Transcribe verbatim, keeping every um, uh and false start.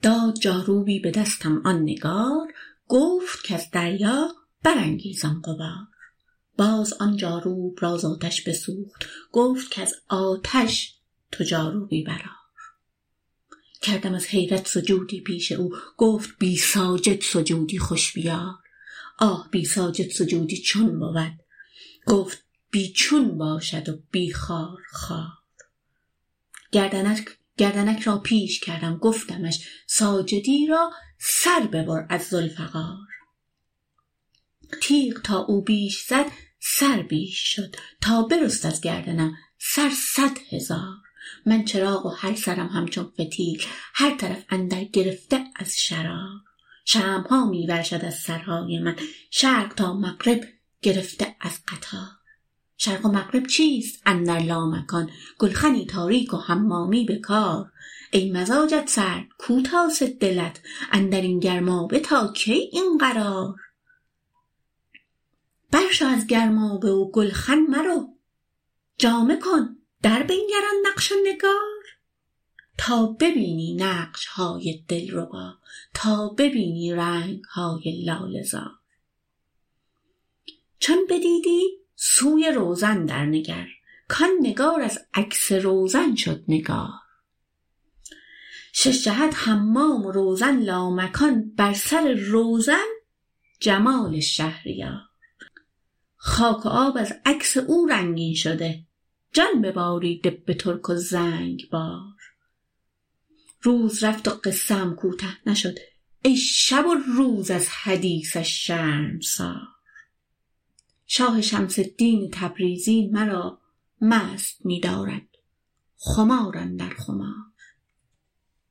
داد جاروبی به دستم آن نگار، گفت که از دریا برانگیزم غبار. باز آن جاروب را ز آتش بسوخت، گفت که از آتش تو جاروبی برآر. کردم از حیرت سجودی پیش او، گفت بی ساجد سجودی خوش بیار. آه بی ساجد سجودی چون بود، گفت بی چون باشد و بی خار خار. گردنک گردنک را پیش کردم، گفتمش ساجدی را سر ببر از ذوالفقار. تیغ تا او بیش زد سر بیش شد، تا برست از گردنم سر صد هزار. من چراغ و هر سرم همچون فتیل، هر طرف اندر گرفته از شرار. شمع‌ها می ورشد از سرهای من، شرق تا مغرب گرفته از قطار. شرق و مغرب چیست اندر لامکان، گلخنی تاریک و حمامی بکار. ای مزاجت سرد کو تاس دلت، اندر این گرمابه تا کی این قرار. برشو از گرمابه و گلخن مرو، جامه کن در بنگر آن نقش و نگار. تا ببینی نقش های دلربا، تا ببینی رنگ های لاله زار. چون بدیدی سوی روزن در نگر، کان نگار از عکس روزن شد نگار. شش جهت حمام و روزن لامکان، بر سر روزن جمال شهریار. خاک و آب از عکس او رنگین شده، جان بباریده به ترک و زنگ بار. روز رفت و قصه هم کوته نشد، ای شب و روز از حدیثش شرمسار. شاه شمس الدین تبریزی مرا مست می دارد، خمار اندر خمار.